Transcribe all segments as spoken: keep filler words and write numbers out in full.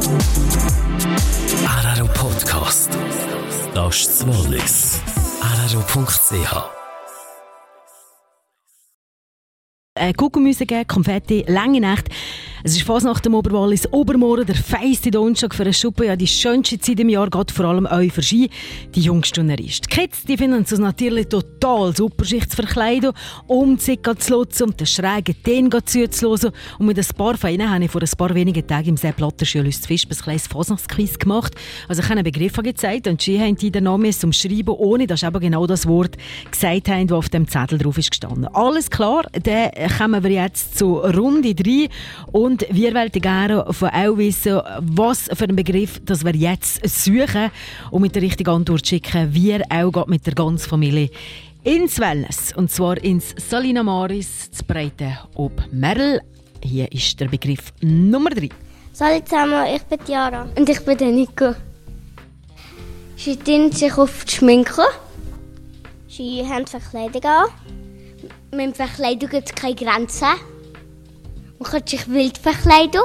Araro Podcast. Das ist Wallis. araro punkt c h Äh, Kuchenmüse geben, Konfetti, lange Nacht. Es ist fast nach dem Oberwallis, Obermorgen, der feiste Donnerstag für eine Schuppe. Ja, die schönste Zeit im Jahr geht vor allem euch für Ski, die Jungstunneristen. Die Kids die finden es natürlich total super, sich zu verkleiden, um sich zu nutzen, um den schrägen Ton zuzuhören. Und mit ein paar von ihnen habe ich vor ein paar wenigen Tagen im Sepp Latterschulhaus zu Visp ein kleines Fasnachtsquiz gemacht. Also ich habe einen Begriff gezeigt und sie haben die den Namen umschreiben, ohne dass eben genau das Wort gesagt haben, das auf dem Zettel drauf ist gestanden. Alles klar, dann kommen wir jetzt zu Runde drei. Und wir wollen gerne von euch wissen, was für einen Begriff das wir jetzt suchen und mit der richtigen Antwort schicken. Wir auch geht mit der ganzen Familie ins Wellness. Und zwar ins Salina Maris, zu Breiten ob Merl. Hier ist der Begriff Nummer drei. Salut zusammen, ich bin Jara. Und ich bin der Nico. Sie tun sich oft schminken. Sie haben Verkleidung an. Mit Verkleidung gibt es keine Grenzen. Man kann sich wild verkleiden.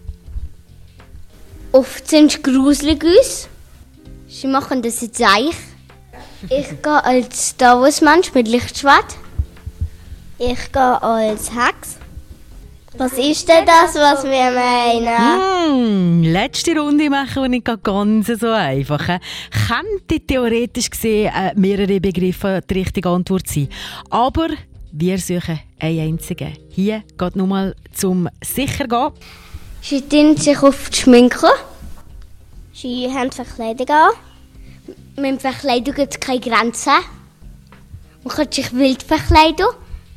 Oft sind sie gruselig aus. Sie machen das jetzt eich. Ich gehe als Star Wars Mensch mit Lichtschwert. Ich gehe als Hex. Was ist denn das, was wir meinen? Mm, letzte Runde machen wir nicht ganz so einfach. Könnte theoretisch gesehen äh, mehrere Begriffe die richtige Antwort sein. Aber wir suchen einen einzigen. Hier geht nur mal zum sicher gehen. Sie tun sich oft schminken. Sie haben Verkleidung an. Mit Verkleidung gibt es keine Grenzen. Man kann sich wild verkleiden.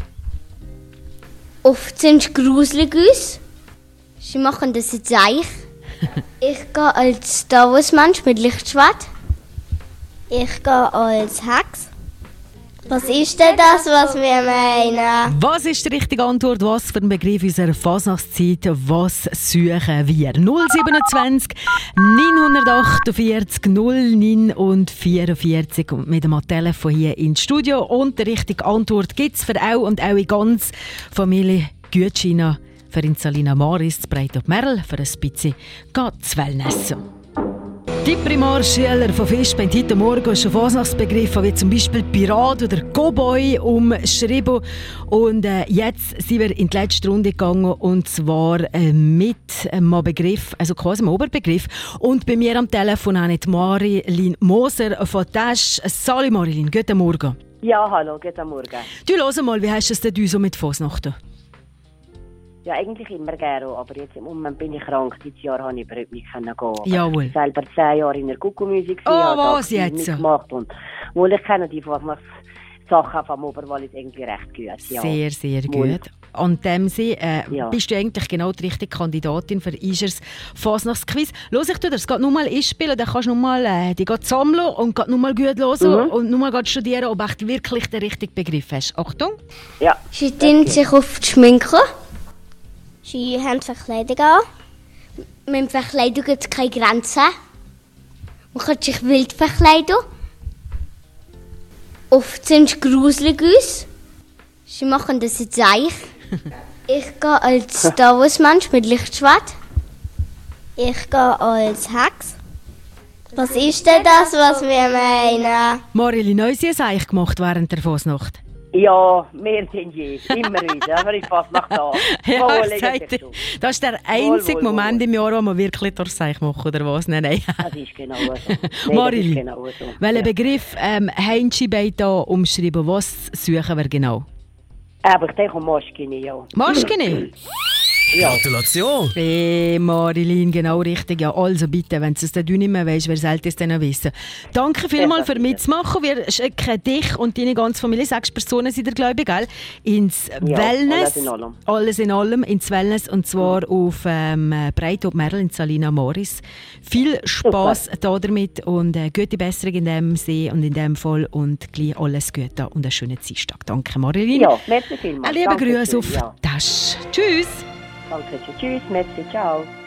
Oft sind sie gruselig aus. Sie machen das jetzt eich. Ich gehe als Star Wars Mensch mit Lichtschwert. Ich gehe als Hex. Was ist denn das, was wir meinen? Was ist die richtige Antwort? Was für ein Begriff unserer Fasnachtszeit? Was suchen wir? null siebenundzwanzig neunhundertachtundvierzig null neun und vierundvierzig und mit dem Telefon hier ins Studio. Und die richtige Antwort gibt es für euch und eure ganze Familie. Gutscheine für in Salina Maris, zu Breiten ob Merl, für ein bisschen zu Wellness. Die Primarschüler von Visp haben heute Morgen schon Fasnachtsbegriffe wie zum Beispiel Pirat oder Cowboy umschrieben. Und äh, jetzt sind wir in die letzte Runde gegangen und zwar äh, mit einem Begriff, also quasi einem Oberbegriff. Und bei mir am Telefon habe ich Marilyn Moser von Tesch. Salut Marilyn, guten Morgen. Ja, hallo, guten Morgen. Du, hör mal, wie hast du es denn so mit Fasnachten? Ja, eigentlich immer gerne, aber jetzt im Moment bin ich krank. Dieses Jahr konnte ich überhaupt nicht gehen. Jawohl. Ich war selber zehn Jahre in der Kuckuckmusik. Oh, was jetzt? Gemacht und wohl ich kenne die Sachen vom Oberwallis irgendwie recht gut. Ja. Sehr, sehr gut. An dem Sinne äh, ja. bist du eigentlich genau die richtige Kandidatin für Ischers Fasnachtsquiz. Los, ich tue das gerade nur mal einspielen, dann kannst du nur mal äh, die sammeln und gerade nur mal gut hören mhm. und nur mal studieren, ob du wirklich den richtigen Begriff hast. Achtung. Ja. Sie tun sich oft schminken. Sie haben Verkleidung an. Mit Verkleidung gibt es keine Grenzen. Man kann sich wild verkleiden. Oft sind sie gruselig aus. Sie machen das jetzt eich. Ich gehe als Star Wars Mensch mit Lichtschwert. Ich gehe als Hex. Was ist denn das, was wir meinen? Marilyn, haben Sie es eich gemacht während der Fasnacht? Ja, mehr denn je. Immer wieder. Aber ich fasse nach da. Ja, sagt, das ist der einzige wohl, wohl, Moment wohl. im Jahr, wo man wirklich durchs Seich macht, oder was? Nein, nein. Das ist genau so. Nee, Marilyn, genau so. welchen ja. Begriff ähm, haben Sie bei hier umschrieben? Was suchen wir genau? Aber ich denke um Maschkini, ja. Maschkini? Ja. Gratulation! Hey Marilyn, genau richtig. Ja, also bitte, wenn du es dann nicht mehr weißt, wer sollte es dann wissen? Danke vielmals für mitzumachen. Wir schicken dich und deine ganze Familie, sechs Personen sind ihr, glaube ich, gell? Ins ja, Wellness. Alles in allem. Alles in allem, ins Wellness und zwar mhm. auf ähm, Breiten ob Merl in Salina Maris. Viel Spass da damit und äh, gute Besserung in dem See und in dem Fall und gleich alles Gute und einen schönen Dienstag. Danke Marilyn. Ja, merci vielmals. Ein lieber Grüß auf ja. Tasch. Tschüss. Danke, tschüss, merci, ciao.